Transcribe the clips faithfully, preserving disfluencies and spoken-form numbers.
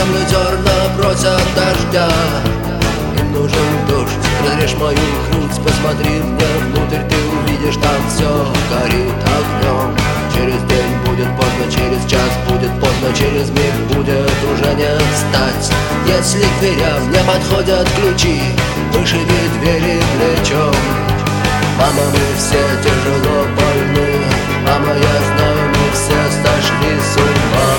Волны зерна просят дождя, им нужен дождь. Разрежь мою грудь, посмотри мне внутрь, ты увидишь, там все горит огнем. Через день будет поздно, через час будет поздно, через миг будет уже не встать. Если к дверям не подходят ключи, вышиби двери плечом. Мама, мы все тяжело больны, мама, я знаю, мы все сошли с ума.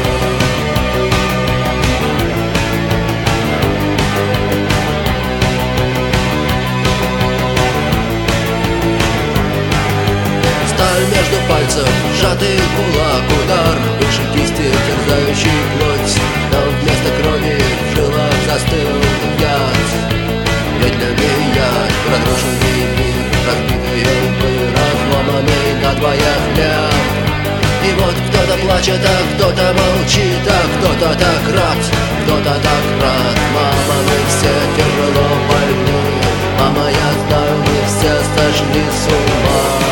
Сталь между пальцев, сжатый кулак, удар выше кисти, терзающий плоть. Но вместо крови в жилах застыл яд. Медленный яд, разрушенный мир, разбитые лбы, разломанный на двоих хлеб. И вот кто-то плачет, а кто-то молчит, а кто-то так рад, кто-то так рад. Мама, мы все тяжело больны, мама, я знаю, мы все сошли с ума.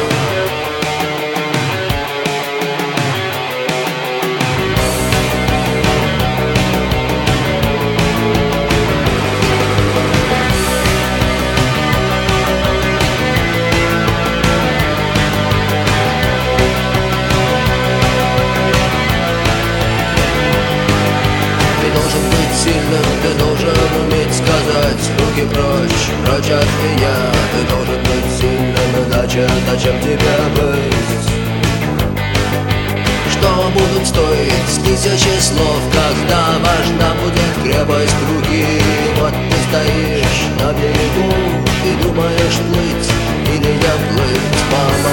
Ты должен уметь сказать: руки прочь, прочь от меня. Ты должен быть сильным, иначе зачем тебе быть? Что будут стоить тысячи слов, когда важна будет крепость руки? Вот ты стоишь на берегу и думаешь, плыть или не плыть. Мама,